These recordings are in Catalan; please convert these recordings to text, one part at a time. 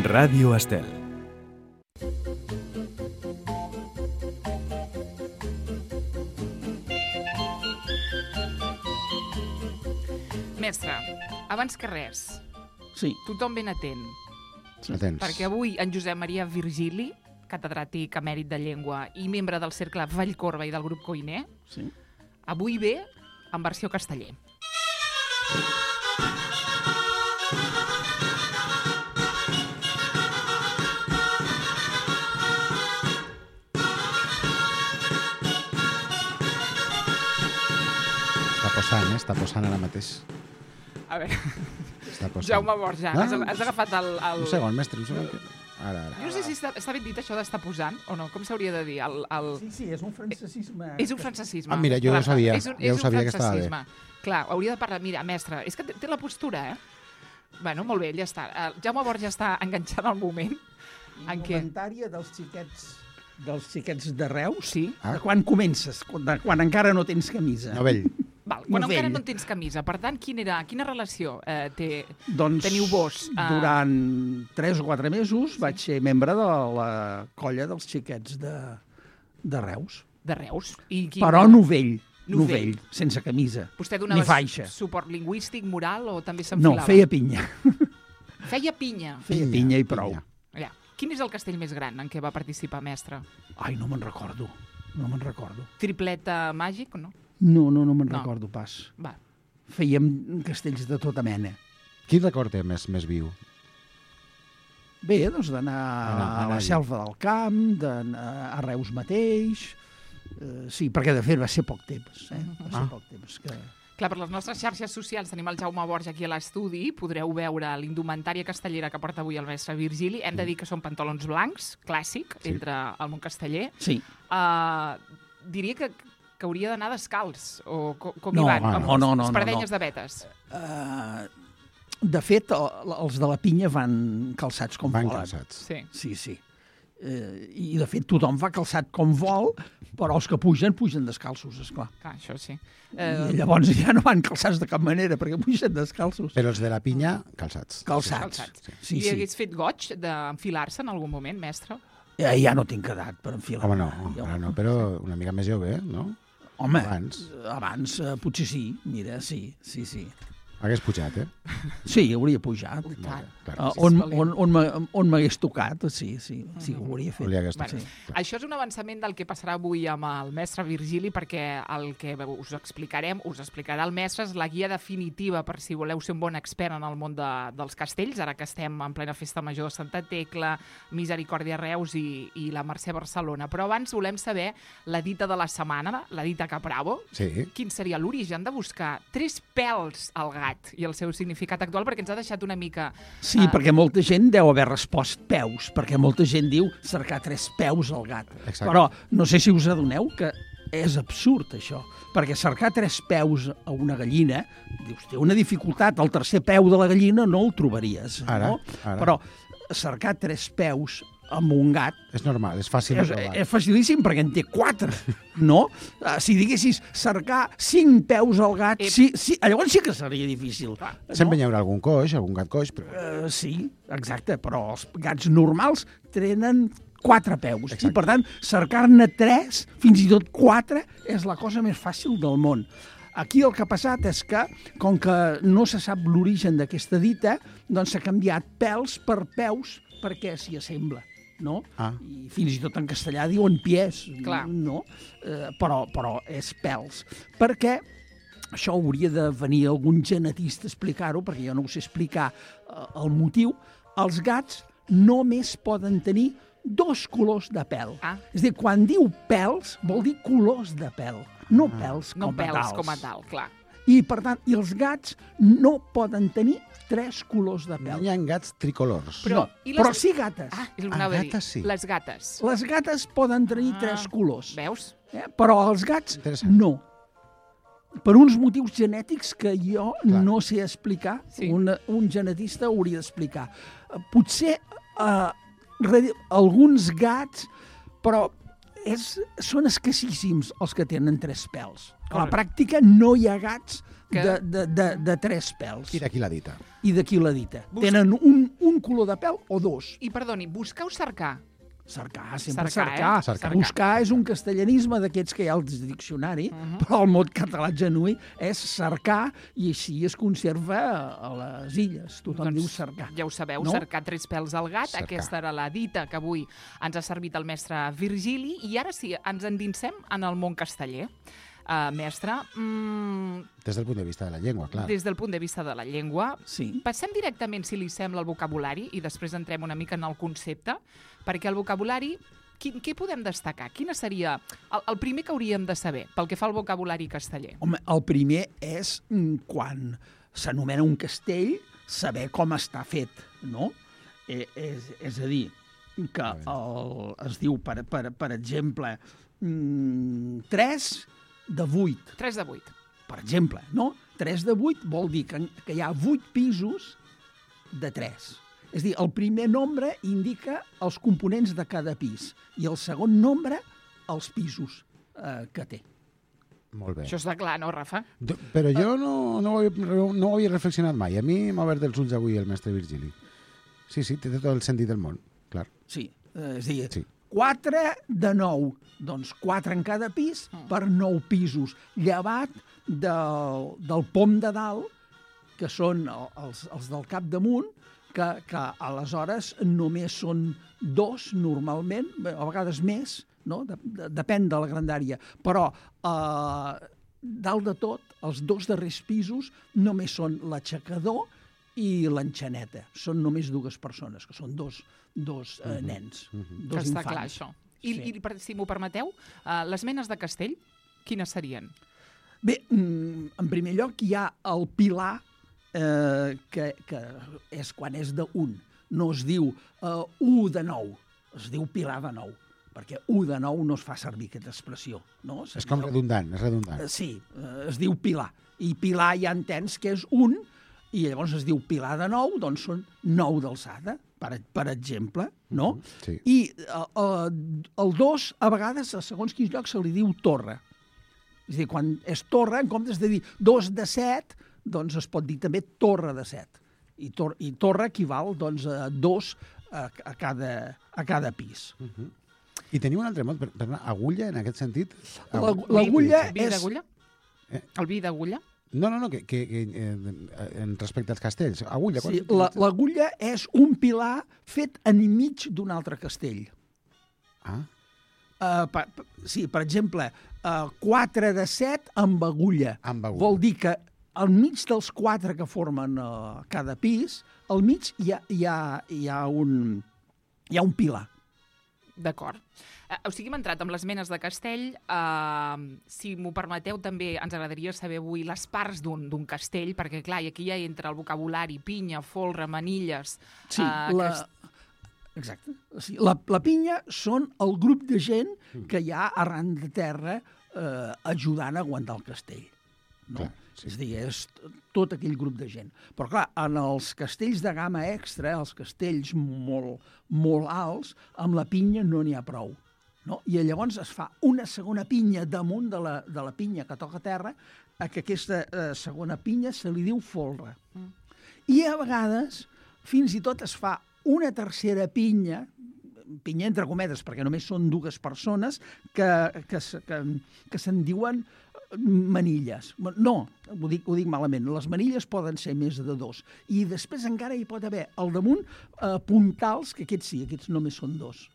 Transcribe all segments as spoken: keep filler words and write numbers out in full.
Ràdio Estel. Mestre, abans que res, sí. tothom ben atent. Atents. Perquè avui en Josep Maria Virgili, catedràtic emèrit de llengua i membre del Cercle Vallcorba i del grup Coiner, sí. avui ve en versió casteller. Està posant, eh? Està posant ara mateix. A veure, Està posant. Jaume Borja, No, has, no, has agafat el... el... Un segon, mestre, un segon. Ara, ara. Jo no sé si està, està ben dit això d'estar posant o no, com s'hauria de dir? El, el... Sí, sí, és un francesisme. És un francesisme. Ah, mira, jo Clar, ho sabia, és un, ja ho és un sabia que estava bé. francesisme. Clar, hauria de parlar... Mira, mestre, és que té, té la postura, eh? Bueno, molt bé, ja està. El Jaume Borja està enganxant el moment en què... Indumentària dels xiquets, dels xiquets de Reus. Sí. Ah. De quan comences, de quan encara no tens camisa. Novell. Val, quan Novell. encara no tens camisa. Per tant, quin era, quina relació eh, té, Doncs, teniu vos? Eh... durant tres o quatre mesos vaig ser membre de la colla dels xiquets de, de Reus. De Reus. I quin... Però novell, Novell. novell, sense camisa. Vostè ni donava faixa. suport lingüístic, moral, o també No, s'enfilava? feia pinya. Feia pinya. Feia pinya i prou. pinya. Ja. Quin és el castell més gran en què va participar, mestre? Ai, no me'n recordo. No me'n recordo. Tripleta màgic o no? No, no, no me'n No. recordo pas. Va. Fèiem castells de tota mena. Quin record té més, més viu? Bé, doncs d'anar Anar- a anar la allí. selva del camp, d'anar a Reus mateix... Eh, sí, perquè de fet va ser poc temps. Eh? Va ser Ah. poc temps. Que... Clar, per les nostres xarxes socials tenim el Jaume Borja aquí a l'estudi, podreu veure l'indumentària castellera que porta avui el mestre Virgili. Hem de dir que són pantalons blancs, clàssic, Sí. entre el món casteller. Sí. Uh, diria que, que hauria d'anar descalç, o com, com No, hi van? ah, amb no, no, no, espardenyes no. de vetes. Uh, de fet, el- els de la pinya van calçats com Van volen. calçats. Sí. Sí, sí. Eh, I, de fet, tothom va calçat com vol, però els que pugen, pugen descalços, esclar. Clar, això sí. I Uh, llavors ja no van calçats de cap manera, perquè pugen descalços. Però els de la pinya, calçats. Calçats. calçats. Sí, I sí. hagués fet goig d'enfilar-se en algun moment, mestre? Eh, ja no tinc edat per enfilar. Home, no, Jo- ara no, però una mica més jove, no? Home, Abans. abans eh, potser sí, mira, sí, sí, sí. Hagués pujat, eh? Sí, hauria pujat. I tant. Clar. Uh, Sí, on és on, on, m'ha- on m'hagués tocat, sí, sí, sí, ho hauria fet. Hauria hagués Bueno, tocat. Això és un avançament del que passarà avui amb el mestre Virgili, perquè el que us explicarem, us explicarà el mestre, és la guia definitiva per si voleu ser un bon expert en el món de, dels castells, ara que estem en plena festa major de Santa Tecla, Misericòrdia Reus i, i la Mercè Barcelona. Però abans volem saber la dita de la setmana, la dita Capravo. Sí. Quin seria l'origen de buscar tres pèls al gat i el seu significat actual, perquè ens ha deixat una mica... Sí, Ah. perquè molta gent deu haver respost peus, perquè molta gent diu cercar tres peus al gat. Exacte. Però no sé si us adoneu que és absurd, això, perquè cercar tres peus a una gallina, dius, té una dificultat, el tercer peu de la gallina no el trobaries, Ara, no? ara. Però cercar tres peus amb un gat És normal, és fàcil de és, trobar. és facilíssim perquè en té quatre, no? Uh, si diguessis cercar cinc peus al gat, Ep. sí, sí, llavors sí que seria difícil. Sempre hi haurà algun coix, algun gat coix, però... Uh, sí, exacte, però els gats normals tenen quatre peus. Exacte. I, per tant, cercar-ne tres, fins i tot quatre, és la cosa més fàcil del món. Aquí el que ha passat és que, com que no se sap l'origen d'aquesta dita, doncs s'ha canviat pèls per peus perquè s'hi assembla, no? Ah. I fins i tot en castellà diuen pies, Clar. no? Eh, però, però és pèls. Perquè això hauria de venir algun genetista a explicar-ho, perquè jo no ho sé explicar eh, el motiu. Els gats només poden tenir dos colors de pèl. Ah. És a dir, quan diu pèls, vol dir colors de pèl, no pèls No com a pèls tals. com a tal, clar. I, per tant, i els gats no poden tenir tres colors de No pèl. hi ha gats tricolors. Però- no, i les- però sí gates. Ah, és el que Ah, anava a dir. gates sí. Les gates. Les gates poden tenir Ah. tres colors, Veus? eh? Però els gats Interessant. no. Per uns motius genètics que jo Clar. no sé explicar, Sí. un, un genetista hauria d'explicar. Eh, Potser eh, re- alguns gats, però és, són escassíssims els que tenen tres pèls. A la Correcte. pràctica no hi ha gats Que- de, de, de, de tres pèls. I d'aquí la dita. I d'aquí la dita. Bus- Tenen un, un color de pèl o dos. I perdoni, buscar o cercar? Cercar, sempre Cercar, cercar. eh? Cercar. Buscar és un castellanisme d'aquests que hi ha al diccionari, uh -huh. però el mot català genuí és cercar i així es conserva a les illes. Tothom Doncs diu cercar. Ja ho sabeu, No? cercar tres pèls al gat. Cercar. Aquesta era la dita que avui ens ha servit el mestre Virgili. I ara sí, ens endinsem en el món casteller. Uh, mestre, mm, Des del punt de vista de la llengua, clar. des del punt de vista de la llengua, Sí. passem directament, si li sembla, al vocabulari i després entrem una mica en el concepte, perquè el vocabulari, quin, què podem destacar? Quina seria el, el primer que hauríem de saber pel que fa al vocabulari casteller? Home, el primer és mm, quan s'anomena un castell, saber com està fet, no? Eh, és, és a dir, que el, es diu, per, per, per exemple, mm, tres de vuit, tres de vuit. per exemple, no? tres de vuit vol dir que, que hi ha vuit pisos de tres. És a dir, el primer nombre indica els components de cada pis i el segon nombre els pisos eh, que té. Molt bé. Això està clar, no, Rafa? Do- Però jo no, no, ho havia, no ho havia reflexionat mai. A mi m'ha obert els ulls avui el mestre Virgili. Sí, sí, té tot el sentit del món, clar. Sí, eh, és a dir, Sí. quatre de nou, doncs quatre en cada pis per nou pisos, llevat del, del pom de dalt, que són el- els, els del capdamunt, que, que aleshores només són dos normalment, bé, a vegades més, no? de, de, depèn de la grandària, però eh, dalt de tot, els dos darrers pisos només són l'aixecador i l'enxaneta. Són només dues persones, que són dos, dos eh, nens, Que dos està infants. clar, això. I, Sí. i per- si m'ho permeteu, uh, les menes de castell, quines serien? Bé, mm, en primer lloc hi ha el pilar, eh, que, que és quan és d'un. No es diu eh, u de nou, es diu pilar de nou, perquè u de nou no es fa servir aquesta expressió. No? És com redundant, és redundant. Eh, Sí, eh, es diu pilar. I pilar ja entens que és un, i llavors es diu pilar de nou, doncs són nou d'alçada, per, per exemple, no? Sí. I eh, eh, el dos, a vegades, a segons quins llocs, se li diu torre. És a dir, quan és torre, en comptes de dir dos de set, doncs es pot dir també torre de set. I, tor i torre equival doncs, a dos a, a, cada, a cada pis. I teniu un altre mot, per, per agulla, en aquest sentit? La- Agu- L'agulla Vi és... d'agulla? Eh? El vi d'agulla? No, no, no, que, que, que eh, en respecte als castells. Agulla, quan Sí, s'utilitza? la- l'agulla és un pilar fet enmig d'un altre castell. Ah, Uh, per, per, sí, per exemple, uh, quatre de set amb agulla. Amb agulla. Vol dir que al mig dels quatre que formen uh, cada pis, al mig hi ha, hi ha, hi ha, un, hi ha un pilar. D'acord. Uh, o sigui, hem entrat amb les menes de castell. Uh, si m'ho permeteu, també ens agradaria saber avui les parts d'un d'un castell, perquè, clar, i aquí ja entra el vocabulari, pinya, folre, manilles... Sí, eh, la... cast- Exacte. O sigui, la, la pinya són el grup de gent que hi ha arran de terra eh, ajudant a aguantar el castell. No? Clar, sí. És a dir, és t- tot aquell grup de gent. Però, clar, en els castells de gamma extra, els castells molt, molt alts, amb la pinya no n'hi ha prou. No? I llavors es fa una segona pinya damunt de la, de la pinya que toca terra, a que aquesta eh, segona pinya se li diu folre. Mm. I a vegades, fins i tot es fa una tercera pinya, pinya entre cometes, perquè només són dues persones, que, que, se- que, que se'n diuen manilles. No, ho dic, ho dic malament. Les manilles poden ser més de dos. I després encara hi pot haver al damunt eh, puntals, que aquests sí, aquests només són dos.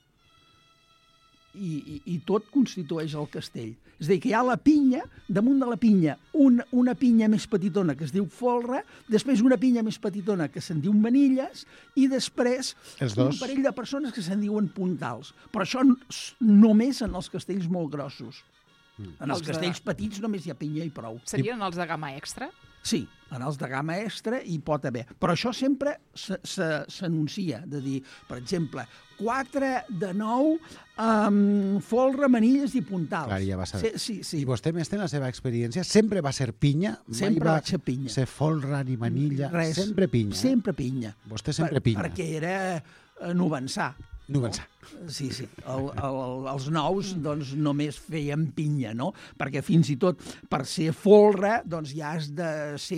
I, i, i tot constitueix el castell. És a dir, que hi ha la pinya, damunt de la pinya, un, una pinya més petitona que es diu folre, després una pinya més petitona que se'n diu manilles, i després Els un dos. parell de persones que se'n diuen puntals. Però això n- s- només en els castells molt grossos. En els Els de- castells petits només hi ha pinya i prou. Serien els de gamma extra? Sí, en els de gamma extra hi pot haver. Però això sempre se- se- s'anuncia, de dir, per exemple, quatre de nou amb folre, manilles i puntals. Clar, ja va ser. Sí, sí, sí. I vostè, mestre, en la seva experiència, sempre va ser pinya? Sempre mai va ser pinya. ser folre ni manilla? Res. Sempre pinya? eh? Sempre pinya. Vostè sempre pinya. Perquè era eh, novençà. No pensar. Sí, sí. El, el, els nous doncs, només feien pinya, no? Perquè fins i tot per ser folre doncs ja has de ser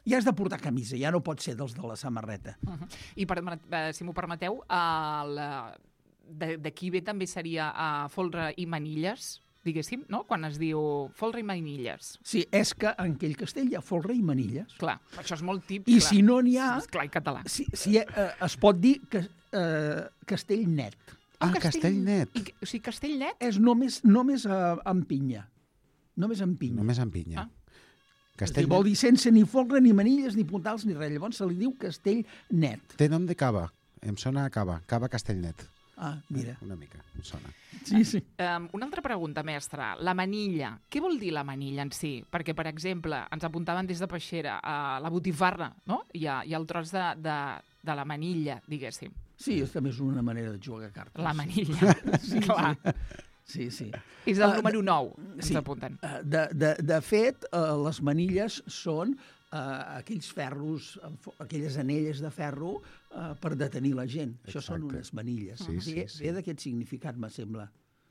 ja has de portar camisa, ja no pot ser dels de la samarreta. Uh -huh. I, per, eh, si m'ho permeteu, uh, la... d'aquí ve també seria uh, folre i manilles, diguéssim, no? Quan es diu folre i manilles. Sí, és que en aquell castell hi ha folre i manilles. Clar, això és molt típic. I clar. si no n'hi ha... És clar, en català. Si, si eh, es pot dir que, eh, castell net. Ah, castell net. I, o sigui, castell net? És només, només eh, amb pinya. Només amb pinya. Només amb pinya. Ah. Castell vol dir sense ni folre, ni manilles, ni puntals, ni res. Llavors se li diu castell net. Té nom de cava. Em sona a cava. Cava Castellnet. Ah, mira. Una mica, em sona. Sí, sí. Um, una altra pregunta, mestre. La manilla. Què vol dir la manilla en si? Perquè, per exemple, ens apuntaven des de Peixera a la botifarra, no? Hi ha, hi ha el tros de, de, de la manilla, diguéssim. Sí, és, també és una manera de jugar a cartes. La manilla, sí, clar. Sí, sí. És el Uh, número de- nou, ens sí. apunten. Uh, De, de, de fet, uh, les manilles són uh, aquells ferros, amb fo- aquelles anelles de ferro uh, per detenir la gent. Això són Exacte. unes manilles. Sí, sí, Ve, sí. ve d'aquest significat, me sembla.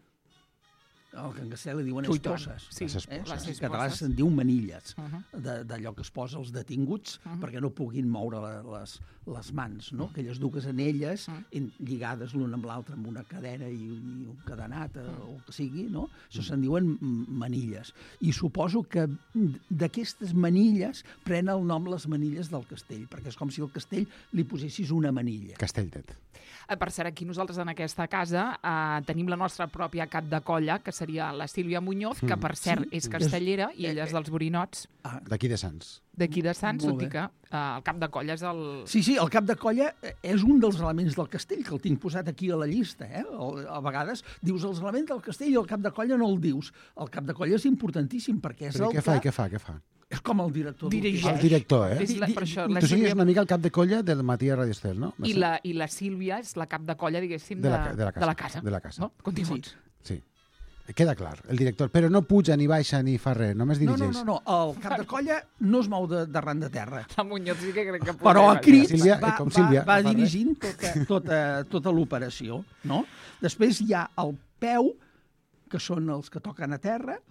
El que en castellà li diuen Ui, tant. esposes. Sí, Les Eh? esposes. les En català esposes. se'n diu manilles, Uh -huh. de- d'allò que es posa als detinguts Uh -huh. perquè no puguin moure la, les, les mans, no? Aquelles dues anelles Uh -huh. en- lligades l'una amb l'altra amb una cadena i, i un cadenat eh, o el que sigui, no? Això se'n diuen mm, manilles. I suposo que d'aquestes manilles pren el nom les manilles del castell, perquè és com si al castell li posessis una manilla. Castellnet. Eh, Per cert, aquí nosaltres en aquesta casa eh, tenim la nostra pròpia cap de colla, que seria la Sílvia Muñoz, que per cert Sí. és castellera i ella és dels Borinots, Ah, D'aquí de Sants. d'aquí de Sants, Molt tot i bé. que eh, el cap de colla és el... sí, sí, el cap de colla eh, és un dels elements del castell, que el tinc posat aquí a la llista. Eh? El- A vegades dius els elements del castell i el cap de colla no el dius. El cap de colla és importantíssim perquè és Però el què fa, i que... què fa, què fa? És com el director Dirigeix. d'orquestra. El director, eh? És la, Di- per això, di- la Tu siguis Sílvia... una mica el cap de colla del matí a Radio Estel, no? I la, I la Sílvia és la cap de colla, diguéssim, De de, la ca- de la casa. de la casa. De la casa. No? Continguts. Sí. Queda clar, el director. Però no puja ni baixa ni fa res, només No, dirigeix. no, no, no, el cap de colla no es mou de- d'arran de terra. La Muñoz sí que crec que... Però a podria- crits Sílvia, va, com va, Sílvia, va no fa res. dirigint tota, tota, tota l'operació, no? Després hi ha el peu, que són els que toquen a terra,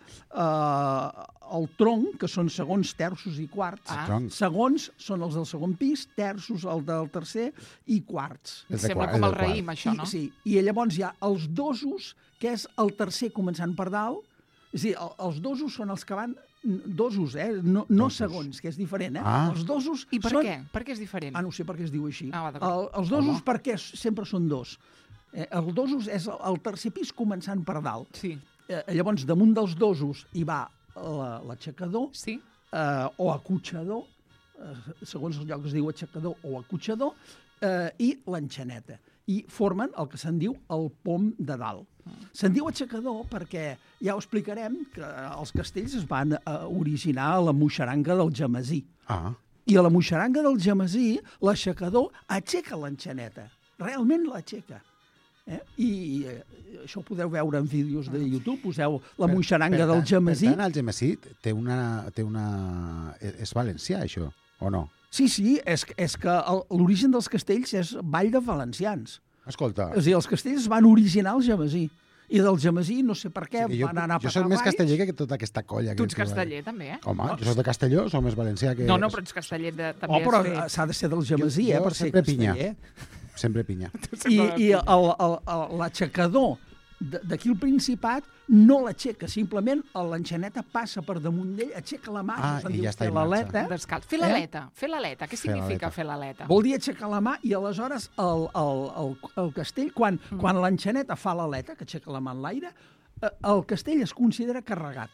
eh, el tronc, que són segons, terços i quarts. Ah. Tronc. Segons són els del segon pis, terços el del tercer i quarts. El de Sembla quart, com el el del quart. raïm, això, I, no? sí, i llavors hi ha els dosos, que és el tercer començant per dalt. És a dir, el, els dosos són els que van... Dosos, eh? No, no Dosos. segons, que és diferent, eh? Ah. Els dosos I per són... què? Per què és diferent? Ah, no sé per què es diu així. Ah, va, d'acord. el, els dosos perquè sempre són dos. Eh, el dosos és el, el tercer pis començant per dalt. Sí, Eh, llavors, damunt dels dosos hi va la- l'aixecador sí. eh, o acotxador, eh, segons el lloc es diu aixecador o acotxador, eh, i l'enxaneta. I formen el que se'n diu el pom de dalt. Se'n diu aixecador perquè, ja ho explicarem, que els castells es van eh, originar a la moixeranga del Gemesí. Ah, I a la moixeranga del Gemesí, l'aixecador aixeca l'enxaneta. Realment l'aixeca. Eh? I, I eh, això ho podeu veure en vídeos de YouTube. Poseu la moixeranga del Gemesí. Per tant, el Gemesí té una, té una... És valencià, això, o no? Sí, sí, és, és que el- l'origen dels castells és Vall de Valencians. Escolta, És a dir, els castells es van originar al Gemesí. I del Gemesí, no sé per què, sí que jo, van anar a jo passar soc més valls. casteller que tota aquesta colla. Tu que ets trobem. casteller, també, eh? Home, jo soc de Castelló, soc més valencià que... No, no, però ets casteller de, també. Oh, però has fet. s'ha de ser del Gemesí, Jo- eh, jo per ser sempre pinya. casteller. Sempre pinya. I, i el- el- el- l'aixecador d- d'aquí al Principat no l'aixeca, simplement l'enxaneta passa per damunt d'ell, aixeca la mà, Ah, això se'n i diu ja està fer en marxa. l'aleta. Descalç. Fer l'aleta. Fer l'aleta. Què Fer significa l'aleta. fer l'aleta? Vol dir aixecar la mà i aleshores el, el, el, el castell, quan, mm. quan l'enxaneta fa l'aleta, que aixeca la mà en l'aire, eh, el castell es considera carregat.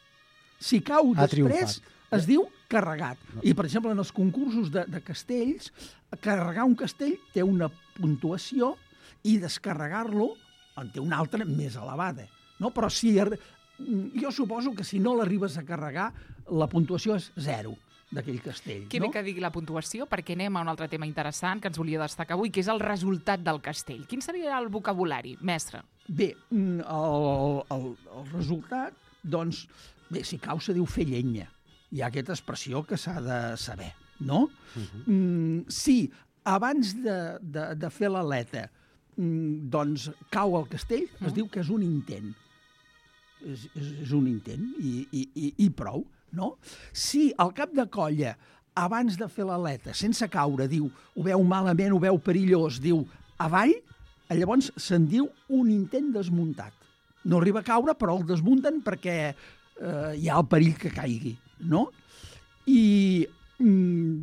Si cau Ha després, triomfat. es diu carregat. I, per exemple, en els concursos de, de castells, carregar un castell té una puntuació i descarregar-lo en té una altra més elevada. No? Però si, ar- jo suposo que si no l'arribes a carregar, la puntuació és zero d'aquell castell. Que no? bé que digui la puntuació, perquè anem a un altre tema interessant que ens volia destacar avui, que és el resultat del castell. Quin seria el vocabulari, mestre? Bé, mm, el, el, el resultat, doncs, bé, si cau se diu fer llenya. Hi ha aquesta expressió que s'ha de saber, no? Uh -huh. mm, si abans de, de, de fer l'aleta mm, doncs cau el castell, uh -huh. es diu que és un intent. És, és, és un intent i, i, i, i prou, no? Si al cap de colla abans de fer l'aleta, sense caure, diu, ho veu malament, ho veu perillós, diu, avall, llavors se'n diu un intent desmuntat. No arriba a caure, però el desmunten perquè eh, hi ha el perill que caigui, no? I, mm,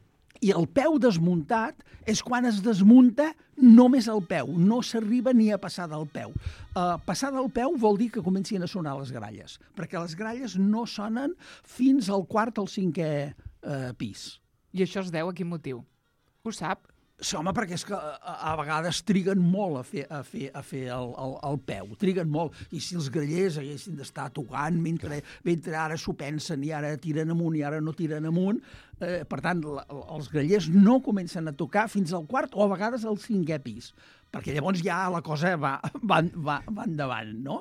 i el peu desmuntat és quan es desmunta només el peu, no s'arriba ni a passar del peu. Uh, passar del peu vol dir que comencin a sonar les gralles, perquè les gralles no sonen fins al quart o al cinquè uh, pis. I això es deu a quin motiu? Ho sap? Sí, home, perquè és que a, a vegades triguen molt a fer, a fer, a fer el, el, el peu, triguen molt. I si els grallers haguessin d'estar tocant mentre, mentre ara s'ho pensen i ara tiren amunt i ara no tiren amunt, eh, per tant, la, els grallers no comencen a tocar fins al quart o a vegades al cinquè pis, perquè llavors ja la cosa va, va, va, va endavant, no?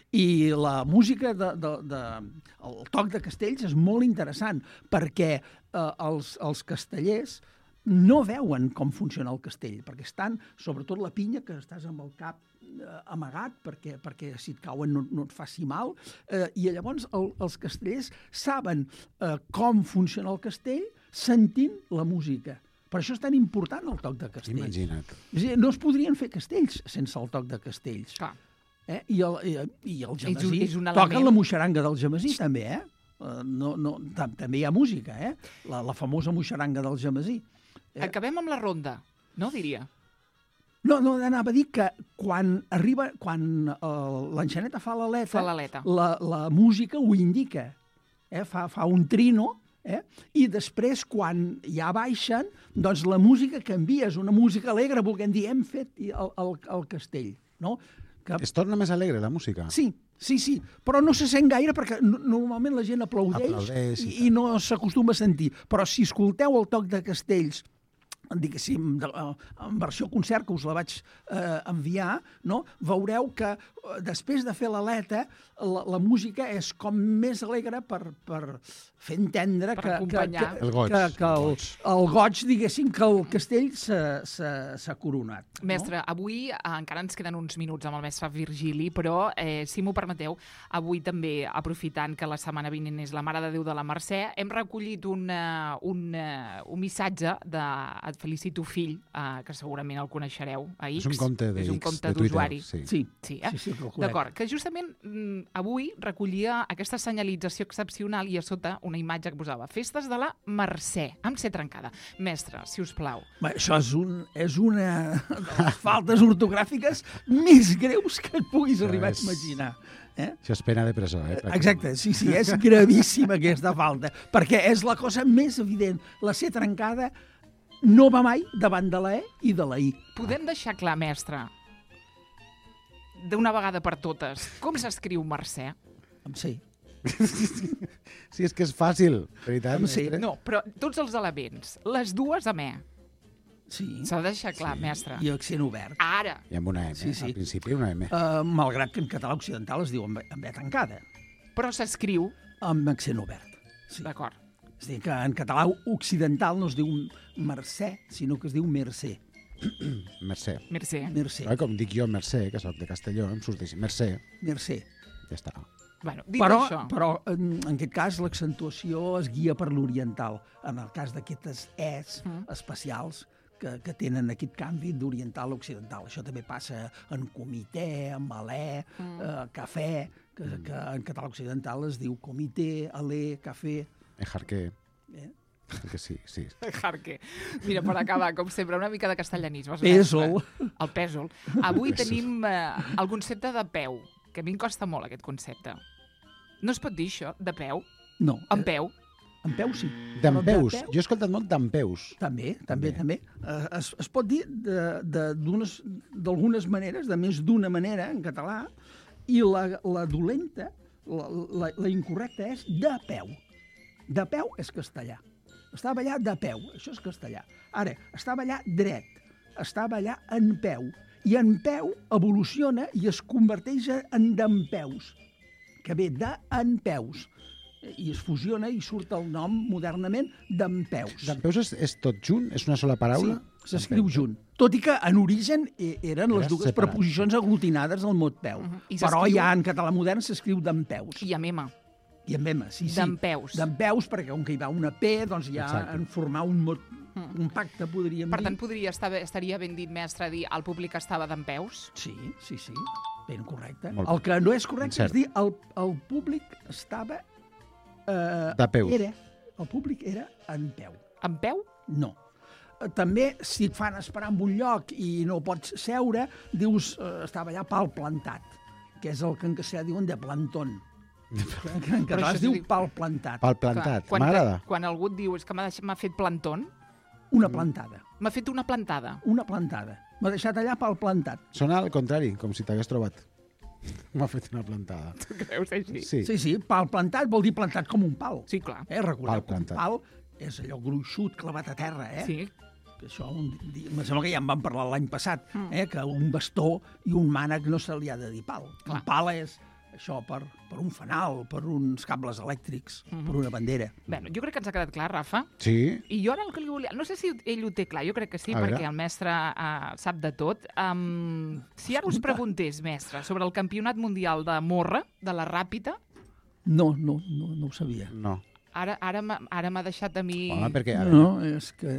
I la música, de, de, de, el toc de castells és molt interessant, perquè eh, els, els castellers no veuen com funciona el castell, perquè estan, sobretot la pinya, que estàs amb el cap eh, amagat, perquè, perquè si et cauen no, no et faci mal, eh, i llavors el, els castellers saben eh, com funciona el castell sentint la música. Per això és tan important el toc de castells. Imagina't. És a dir, no es podrien fer castells sense el toc de castells. Clar. Eh? I, el, i, i el És jamasí, un- és un toquen element. la moixaranga del jamasí també, eh? Uh, no, no, tam també hi ha música, eh? La, la famosa moixaranga del jamasí. Eh? Acabem amb la ronda, no diria? No, no, anava a dir que quan arriba, quan uh, l'enxaneta fa l'aleta, Fa l'aleta. la, la música ho indica, eh? fa, fa un trino, eh? I després, quan ja baixen, doncs la música canvia, és una música alegre, volguem dir, hem fet el, el, el castell, no? Que... Es torna més alegre, la música? Sí, sí, sí, però no se sent gaire perquè no, normalment la gent aplaudeix, Aplaudeix i i, i no s'acostuma a sentir. Però si escolteu el toc de castells, diguéssim, de, en versió concert, que us la vaig eh, enviar, no? Veureu que eh, després de fer l'aleta, la, la música és com més alegre per, per fer entendre Per que, que, acompanyar. que, El goig, que, que el el, goig. el goig, diguéssim, que el castell s'ha- s'ha s'ha coronat. No? Mestre, avui eh, encara ens queden uns minuts amb el mestre Virgili, però, eh, si m'ho permeteu, avui també, aprofitant que la setmana vinent és la Mare de Déu de la Mercè, hem recollit un, uh, un, uh, un missatge de Et felicito fill, uh, que segurament el coneixereu, a X. És un compte de És un X, compte de Twitter, d'usuari. sí. Sí, Sí, eh? sí, sí, que el conec. D'acord, que justament mm, avui recollia aquesta senyalització excepcional i a sota una imatge que posava Festes de la Mercè, amb C trencada. Mestre, si us plau. Bé, això és, un, és una de les faltes ortogràfiques més greus que et puguis Això arribar és- a imaginar. Eh? Això és pena de presó, eh? Exacte, sí, sí, és gravíssima aquesta falta, perquè és la cosa més evident. La C trencada no va mai davant de la E i de la I. Podem deixar clar, mestre, d'una vegada per totes, com s'escriu Mercè? Amb C. Sí, és que és fàcil, veritat? Sí. mestre? No, però tots els elements, les dues amb E. Sí, S'ha de deixar clar, mestre. i accent obert. Ara, I amb una M, Sí, sí. al principi una M. Uh, malgrat que en català occidental es diu amb, amb E tancada, però s'escriu, amb accent obert. Sí. d'acord. És a dir, que en català occidental no es diu Mercè, sinó que es diu Mercè. Mercè. Mercè. Mercè. Eh, Com dic jo Mercè, que sóc de Castelló, em surt així. Mercè, Mercè. ja està. Bueno, dit Però, això, però en, en aquest cas l'accentuació es guia per l'oriental, en el cas d'aquestes es Mm. especials que, que tenen aquest canvi d'oriental a occidental. Això també passa en comitè, en malè, Mm. eh, cafè, que, que en català occidental es diu comitè, alè, cafè. Ejarqué. Eh? Que sí, sí. Jarque. Mira, per acabar, com sempre, una mica de castellanismes. Pèsol. mestre. El pèsol. Avui tenim eh, el concepte de peu, que a mi em costa molt aquest concepte. No es pot dir això, de peu? No, En eh, peu? en peu sí. Dempeus. Però de peu- Jo he escoltat molt dempeus. També, també, També. també. Eh, es, es pot dir de- de- d'unes- d'algunes maneres, de més d'una manera, en català, i la, la dolenta, la, la, la incorrecta és de peu. De peu és castellà. Estava allà de peu, això és castellà. Ara, estava allà dret, estava allà en peu. I en peu evoluciona i es converteix en dempeus, que ve de en peus. I es fusiona i surt el nom modernament dempeus. Dempeus és, és tot junt? És una sola paraula? Sí, s'escriu junt. Tot i que en origen eh, eren les Era dues separat. preposicions aglutinades al mot peu. Mhm. I Però s'escriu- ja en català modern s'escriu dempeus. I amb M. I amb M, sí, sí. Dempeus. Dempeus, perquè com que hi va una P, doncs ja Exacte. en formar un, mot, un pacte, podríem Per dir. tant, podria estar, estaria ben dit, mestre, dir el públic estava dempeus? Sí, sí, sí, ben correcte. Molt El que no és correcte Cert. és dir el, el públic estava... Eh, De peus. Era, el públic era en peu. En peu? No. Eh, També, si et fan esperar en un lloc i no pots seure, dius, eh, estava allà pal plantat, que és el que en castellà diuen de plantón. Que en català això es es diu diu- pal plantat. Pal plantat. Quan, M'agrada. quan algú et diu és que m'ha deix- m'ha fet plantón, Una plantada. m'ha fet una plantada. Una plantada. M'ha deixat allà pal plantat. Sona al contrari, com si t'hagués trobat. M'ha fet una plantada. Tu creus així? Sí. Sí, sí, pal plantat vol dir plantat com un pal. Sí, clar. Eh, recordeu Pal que un plantat. pal és allò gruixut, clavat a terra, eh? Sí. Que això, un dia, em sembla que ja en vam parlar l'any passat, Mm. eh? Que un bastó i un mànec no se li ha de dir pal. Clar. Un pal és això per, per un fanal, per uns cables elèctrics, Mhm. per una bandera. Bé, jo crec que ens ha quedat clar, Rafa. Sí? I jo ara el que li volia... No sé si ell ho té clar, jo crec que sí, A veure. perquè el mestre uh, sap de tot. Um, si ara us preguntés, mestre, sobre el campionat mundial de morra, de la ràpida, No, no, no, no ho sabia. No. ara, ara, m'ha- ara m'ha deixat a mi... Home, perquè... A veure, No, és que...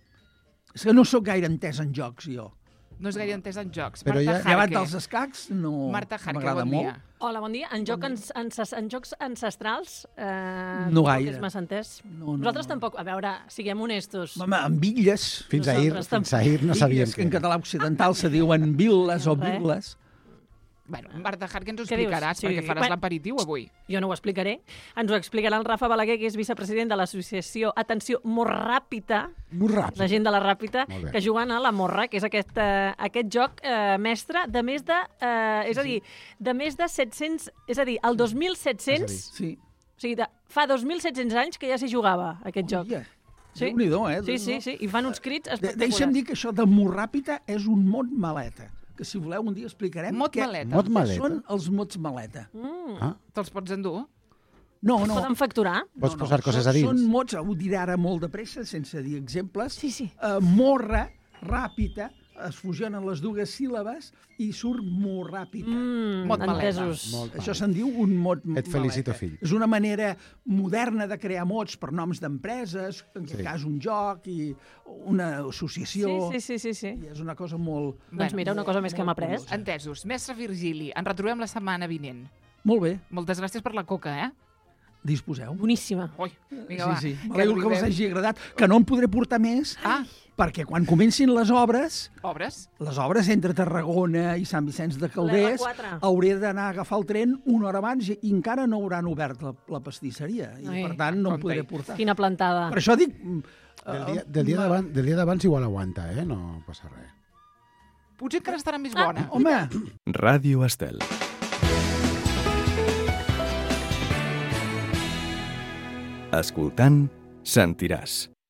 És que no sóc gaire entès en jocs, jo. No és gaire entès en jocs. Però Marta ja- Llevat Jarque. dels escacs, no Marta Jarque, m'agrada bon dia. molt. Hola, bon dia. En, joc, en, en, en jocs ancestrals... Eh, No tampoc gaire. És massa entès. No, no, Nosaltres no. tampoc... A veure, siguem honestos. Home, amb bitlles... fins ahir, Nosaltres fins ahir no bitlles sabíem que en què. català occidental se diuen vil·les o Res. vil·les. Bueno, Marta Jarque ens ho Què dius? explicaràs, Sí. perquè faràs Bueno. l'aperitiu avui. Jo no ho explicaré. Ens ho explicarà el Rafa Balaguer, que és vicepresident de l'associació Atenció Morràpita, Molt ràpid. la gent de la Ràpita, Molt bé. que juguen a la morra, que és aquest, eh, aquest joc eh, mestre de més de... Eh, és a dir, de més de set-cents... És a dir, el dos mil set-cents... És Sí. O sigui, de, fa dos mil set-cents anys que ja s'hi jugava, aquest joc. Oia, Sí. Déu-n'hi-do, eh? Sí, sí, sí. I fan uns crits De espectaculars. Deixa'm dir que això de morràpita és un mot maleta, que si voleu un dia explicarem Mot què, maleta. Mot què maleta. són els mots maleta. Mm. Ah, Te'ls pots endur? No, no. Poden facturar? pots no, no. posar coses són, a dins. Són mots, ho diré ara molt de pressa, sense dir exemples. Sí, sí. Uh, morra, ràpida, es fusionen les dues síl·labes i surt morràpida. Mm, Mot maleta. entesos. Molt Això maleta. se'n diu un mot Et felicito, maleta. fill. És una manera moderna de crear mots per noms d'empreses, en aquest Sí. cas un joc i una associació. Sí, sí, sí, sí, sí. I és una cosa molt... Doncs mira, una cosa més que hem après. curiosa. Entesos. Mestre Virgili, ens retrobem la setmana vinent. Molt bé, Moltes gràcies per la coca, eh? disposeu. Boníssima. Ui, vinga, va. sí, sí. que M'alegro que us arribem. hagi agradat, que no en podré portar més, Ah, perquè quan comencin les obres, obres? les obres entre Tarragona i Sant Vicenç de Calders, l'R quatre. hauré d'anar a agafar el tren una hora abans i encara no hauran obert la, la pastisseria. I, Ai, per tant, no em compte-hi. podré portar. Quina plantada. Per això dic... mm, Del eh, dia, del dia d'abans del dia d'abans igual aguanta, eh? No passa res. Potser encara estarà més Ah. bona. Home, Ràdio Estel. Escoltant, sentiràs.